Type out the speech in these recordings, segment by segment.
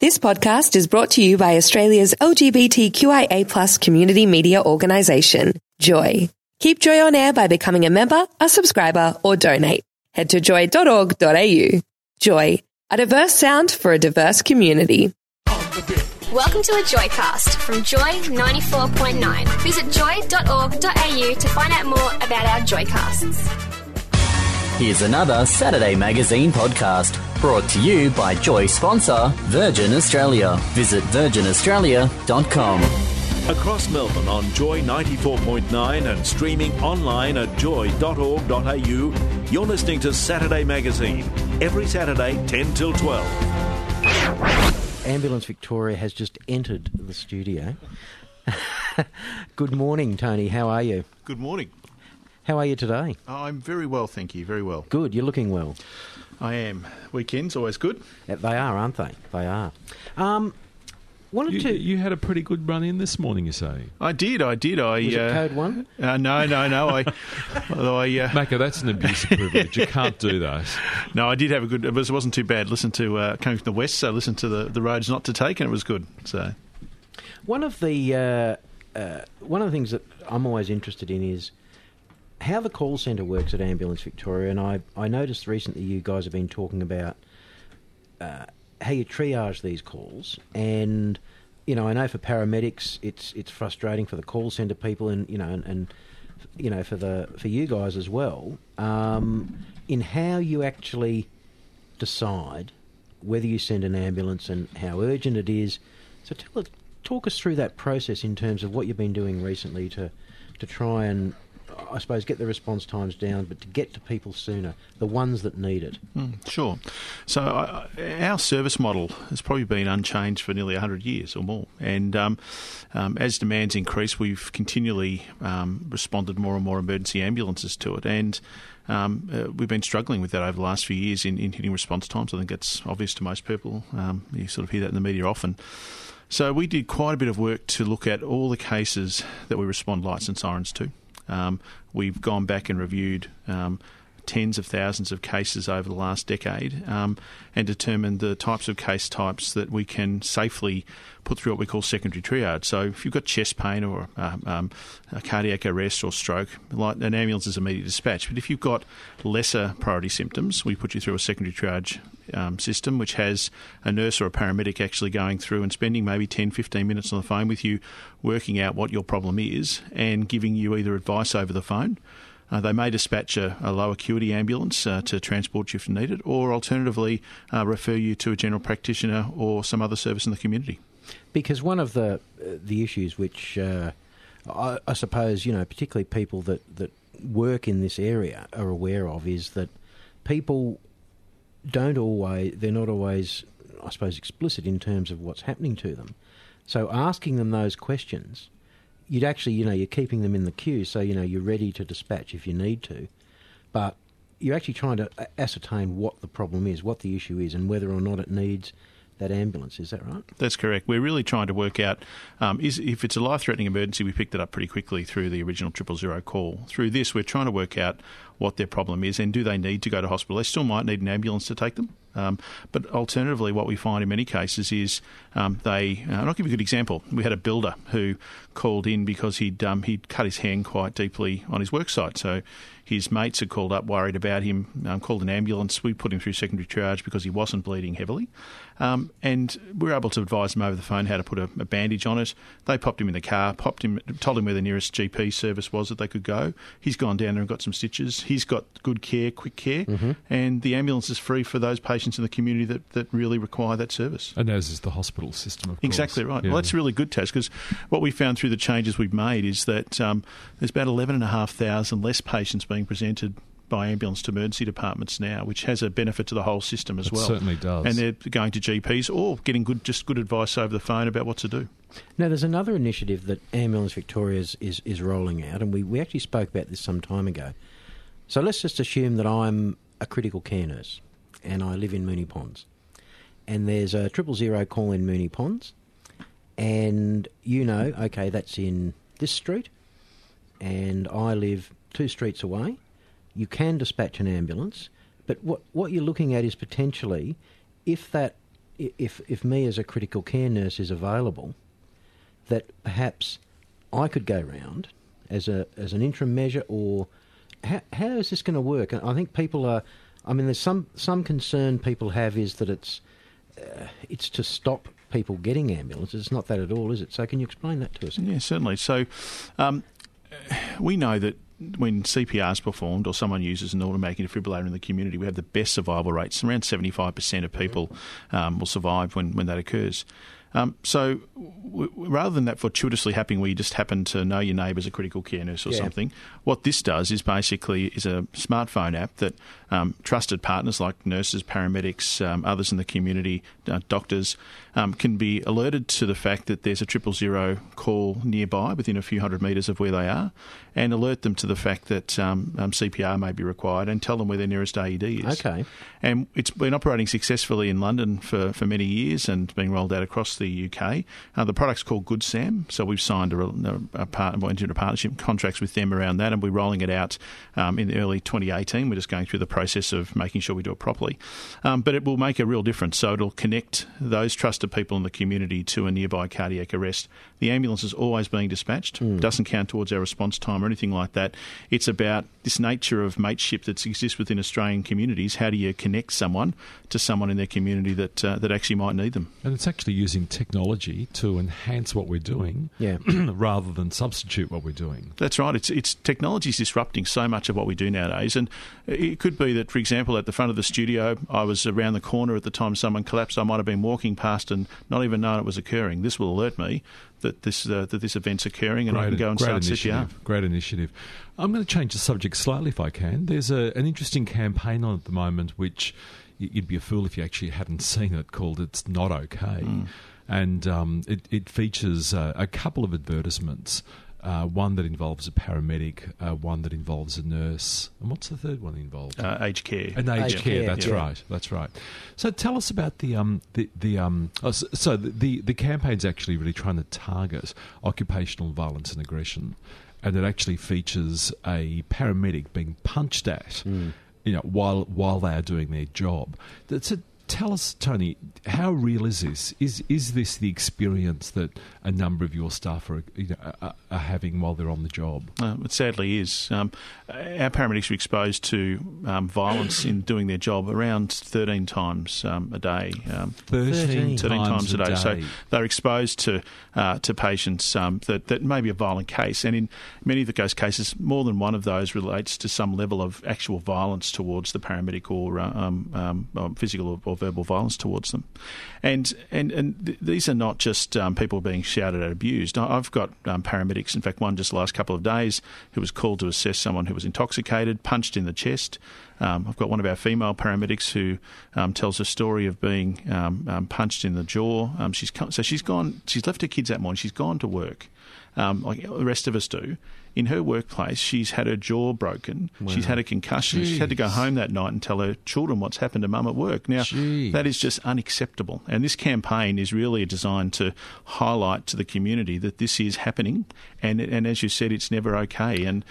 This podcast is brought to you by Australia's LGBTQIA+ community media organisation, Joy. Keep Joy on air by becoming a member, a subscriber, or donate. Head to joy.org.au. Joy, a diverse sound for a diverse community. Welcome to a Joycast from Joy 94.9. Visit joy.org.au to find out more about our Joycasts. Here's another Saturday Magazine podcast brought to you by Joy sponsor Virgin Australia. Visit virginaustralia.com. Across Melbourne on Joy 94.9 and streaming online at joy.org.au, you're listening to Saturday Magazine, every Saturday 10 till 12. Ambulance Victoria has just entered the studio. Good morning, Tony. How are you? Good morning. How are you today? I'm very well, thank you. Very well. Good. You're looking well. I am. Weekends always good. They are, aren't they? They are. You had a pretty good run in this morning, you say? I did. Was it Code 1? No. Macca, that's an abuse of privilege. You can't do that. No, I did have a good. It wasn't too bad. Listened to coming from the west, so listened to the roads not to take, and it was good. So one of the things that I'm always interested in is how the call centre works at Ambulance Victoria, and I noticed recently you guys have been talking about how you triage these calls, and I know for paramedics it's frustrating for the call centre people, and for you guys as well, in how you actually decide whether you send an ambulance and how urgent it is. So talk us through that process in terms of what you've been doing recently to try and, I suppose, get the response times down, but to get to people sooner, the ones that need it. Sure. So our service model has probably been unchanged for nearly 100 years or more. And as demands increase, we've continually responded more and more emergency ambulances to it. And we've been struggling with that over the last few years in hitting response times. I think that's obvious to most people. You sort of hear that in the media often. So we did quite a bit of work to look at all the cases that we respond lights and sirens to. We've gone back and reviewed tens of thousands of cases over the last decade and determined the types of case types that we can safely put through what we call secondary triage. So if you've got chest pain or a cardiac arrest or stroke, like an ambulance is immediate dispatch. But if you've got lesser priority symptoms, we put you through a secondary triage system, which has a nurse or a paramedic actually going through and spending maybe 10, 15 minutes on the phone with you, working out what your problem is and giving you either advice over the phone. They may dispatch a low acuity ambulance to transport you if needed, or alternatively refer you to a general practitioner or some other service in the community. Because one of the issues which I suppose, particularly people that work in this area are aware of is that people they're not always, I suppose, explicit in terms of what's happening to them. So asking them those questions, you'd actually, you're keeping them in the queue, so, you're ready to dispatch if you need to. But you're actually trying to ascertain what the problem is, what the issue is, and whether or not it needs that ambulance. Is that right? That's correct. We're really trying to work out if it's a life-threatening emergency. We picked it up pretty quickly through the original 000 call. Through this, we're trying to work out what their problem is and do they need to go to hospital. They still might need an ambulance to take them. But alternatively, what we find in many cases is and I'll give you a good example. We had a builder who called in because he'd cut his hand quite deeply on his work site. So his mates had called up, worried about him, called an ambulance. We put him through secondary triage because he wasn't bleeding heavily. And we were able to advise him over the phone how to put a bandage on it. They popped him in the car, told him where the nearest GP service was that they could go. He's gone down there and got some stitches. He's got good care, quick care, and the ambulance is free for those patients in the community that really require that service. And as is the hospital system, of course. Exactly right. Yeah. Well, that's really good, Taz, because what we found through the changes we've made is that there's about 11,500 less patients being presented by ambulance to emergency departments now, which has a benefit to the whole system as well. It certainly does. And they're going to GPs or getting good advice over the phone about what to do. Now, there's another initiative that Ambulance Victoria is rolling out, and we actually spoke about this some time ago. So let's just assume that I'm a critical care nurse and I live in Moonee Ponds. And there's a 000 call in Moonee Ponds, and okay, that's in this street, and I live 2 streets away. You can dispatch an ambulance, but what you're looking at is potentially if that if me as a critical care nurse is available, that perhaps I could go round as an interim measure, or how is this going to work? And I think people are. I mean, there's some concern people have is that it's to stop people getting ambulances. It's not that at all, is it? So can you explain that to us? Yeah, certainly. So we know that when CPR is performed or someone uses an automatic defibrillator in the community, we have the best survival rates. Around 75% of people will survive when that occurs. So rather than that fortuitously happening where you just happen to know your neighbour's a critical care nurse or something, what this does is basically is a smartphone app that trusted partners like nurses, paramedics, others in the community, doctors, can be alerted to the fact that there's a 000 call nearby within a few hundred metres of where they are, and alert them to the fact that CPR may be required and tell them where their nearest AED is. Okay. And it's been operating successfully in London for many years and being rolled out across the UK. The product's called Good Sam, so we've signed a partnership contracts with them around that, and we're rolling it out in early 2018. We're just going through the process of making sure we do it properly. But it will make a real difference. So it'll connect those trusted people in the community to a nearby cardiac arrest. The ambulance is always being dispatched. Doesn't count towards our response time or anything like that. It's about this nature of mateship that exists within Australian communities. How do you connect someone to someone in their community that actually might need them? And it's actually using technology to enhance what we're doing rather than substitute what we're doing. That's right. It's technology's disrupting so much of what we do nowadays. And it could be that, for example, at the front of the studio, I was around the corner at the time someone collapsed. I might have been walking past and not even known it was occurring. This will alert me that this event's occurring, and I can go and start CPR. Great initiative. I'm going to change the subject slightly if I can. There's an interesting campaign on at the moment which you'd be a fool if you actually hadn't seen it, called It's Not Okay. And it features a couple of advertisements, one that involves a paramedic, one that involves a nurse. And what's the third one involved? Aged care. And aged care, that's right. That's right. So tell us about the campaign's actually really trying to target occupational violence and aggression, and it actually features a paramedic being punched at, while they are doing their job. So tell us, Tony, how real is this? Is this the experience that a number of your staff are having while they're on the job? It sadly is. Our paramedics are exposed to violence in doing their job around 13 times a day. 13 times a day. So they're exposed to patients that may be a violent case. And in many of those cases, more than one of those relates to some level of actual violence towards the paramedic or physical or verbal violence towards them. And these are not just people being shouted at, abused. I've got paramedics, in fact one just the last couple of days, who was called to assess someone who was intoxicated, punched in the chest. I've got one of our female paramedics who tells a story of being punched in the jaw. She's left her kids that morning, she's gone to work, like the rest of us do. In her workplace, she's had her jaw broken. Wow. She's had a concussion. Jeez. She's had to go home that night and tell her children what's happened to mum at work. Now, that is just unacceptable. And this campaign is really designed to highlight to the community that this is happening. And as you said, it's never okay. And,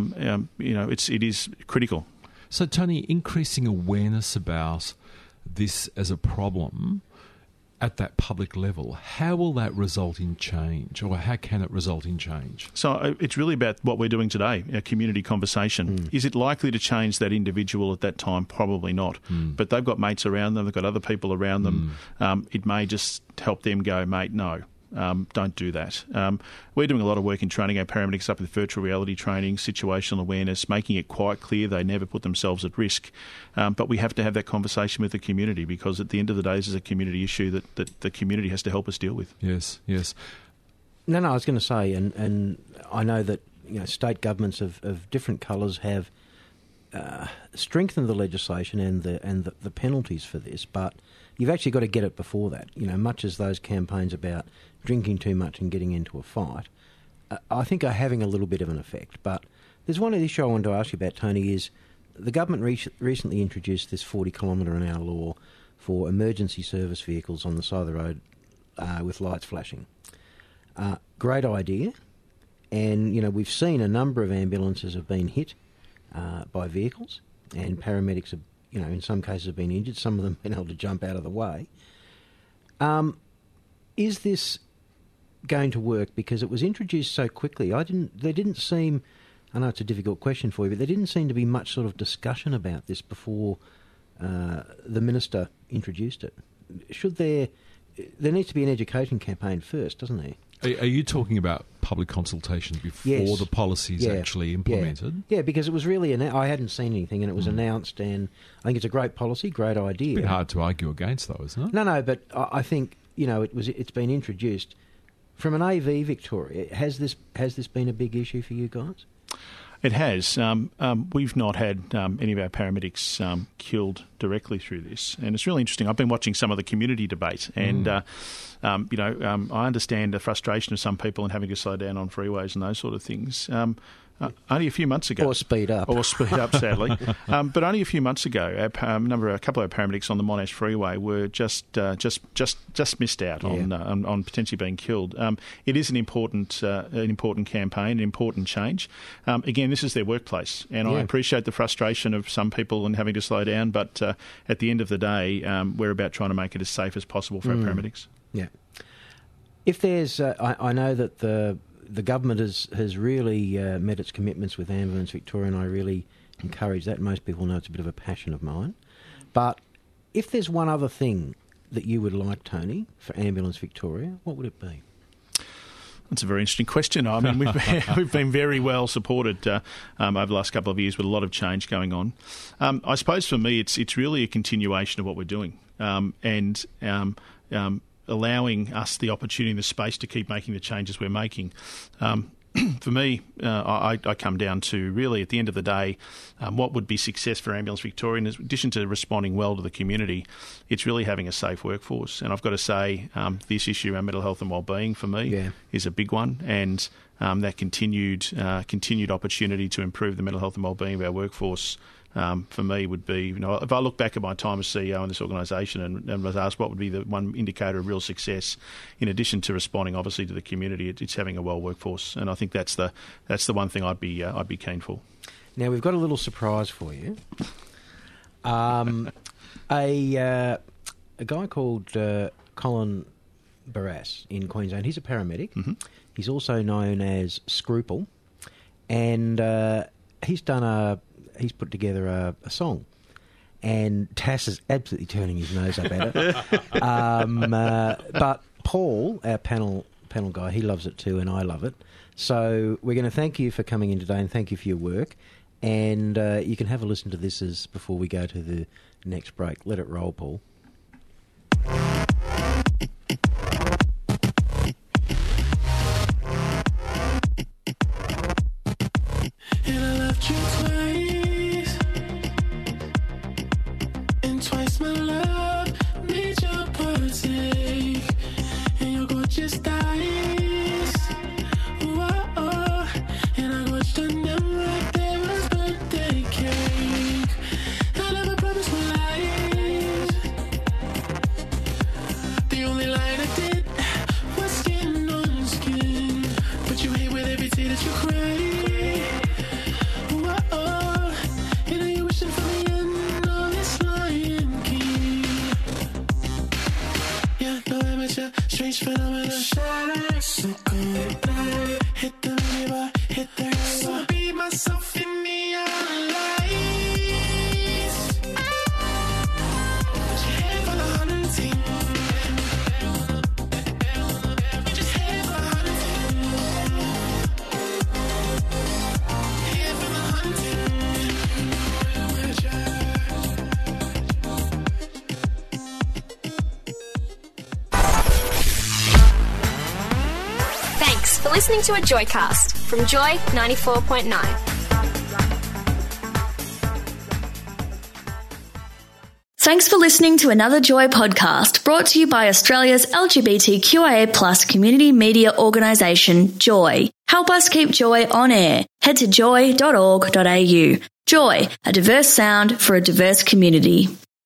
it is critical. So, Tony, increasing awareness about this as a problem at that public level, how will that result in change, or how can it result in change? So it's really about what we're doing today, a community conversation. Is it likely to change that individual at that time? Probably not. But they've got mates around them, they've got other people around them. It may just help them go, mate, no. Don't do that. We're doing a lot of work in training our paramedics up with virtual reality training, situational awareness, making it quite clear they never put themselves at risk. But we have to have that conversation with the community, because at the end of the day, this is a community issue that the community has to help us deal with. Yes. No, I was going to say, and I know that state governments of different colours have strengthened the legislation and the penalties for this, but you've actually got to get it before that. Much as those campaigns about drinking too much and getting into a fight, I think are having a little bit of an effect. But there's one issue I wanted to ask you about, Tony, is the government recently introduced this 40 km/h law for emergency service vehicles on the side of the road with lights flashing. Great idea. And, we've seen a number of ambulances have been hit by vehicles, and paramedics have, in some cases have been injured, some of them been able to jump out of the way. Is this going to work? Because it was introduced so quickly. There didn't seem, I know it's a difficult question for you, but there didn't seem to be much sort of discussion about this before the Minister introduced it. There needs to be an education campaign first, doesn't there? Are you talking about public consultation before the policy is actually implemented? Yeah, because it was really I hadn't seen anything, and it was announced, and I think it's a great policy, great idea. It's a bit hard to argue against, though, isn't it? No, but I think it's been introduced from an AV Victoria. Has this been a big issue for you guys? It has. We've not had any of our paramedics killed directly through this, and it's really interesting. I've been watching some of the community debate, and I understand the frustration of some people in having to slow down on freeways and those sort of things. Only a few months ago, or speed up, sadly. But only a few months ago, a couple of our paramedics on the Monash Freeway were just missed out on potentially being killed. It is an important campaign, an important change. Again, this is their workplace, and I appreciate the frustration of some people in having to slow down. But at the end of the day, we're about trying to make it as safe as possible for our paramedics. Yeah. If there's, I know that the government has really met its commitments with Ambulance Victoria, and I really encourage that. Most people know it's a bit of a passion of mine. But if there's one other thing that you would like, Tony, for Ambulance Victoria, what would it be? That's a very interesting question. I mean, we've been very well supported over the last couple of years with a lot of change going on. I suppose for me, it's really a continuation of what we're doing, and allowing us the opportunity and the space to keep making the changes we're making. For me, I come down to really, at the end of the day, what would be success for Ambulance Victoria, in addition to responding well to the community, it's really having a safe workforce. And I've got to say, this issue around mental health and wellbeing for me is a big one, and that continued opportunity to improve the mental health and wellbeing of our workforce for me would be, if I look back at my time as CEO in this organisation and was asked what would be the one indicator of real success, in addition to responding obviously to the community, it's having a well workforce, and I think that's the one thing I'd be keen for. Now we've got a little surprise for you. A guy called Colin Barras in Queensland. He's a paramedic. Mm-hmm. He's also known as Scruple, and he's put together a song, and Tass is absolutely turning his nose up at it. But Paul, our panel guy, he loves it too, and I love it. So we're going to thank you for coming in today, and thank you for your work. And you can have a listen to this before we go to the next break. Let it roll, Paul. Strange phenomenon. So good. Hit the river, hit the river. So be myself in neon lights. Put your head for the hunting. Just head for the hunting. Head for the hunting. For listening to a Joycast from Joy 94.9. Thanks for listening to another Joy podcast brought to you by Australia's LGBTQIA+ community media organisation, Joy. Help us keep Joy on air. Head to joy.org.au. Joy, a diverse sound for a diverse community.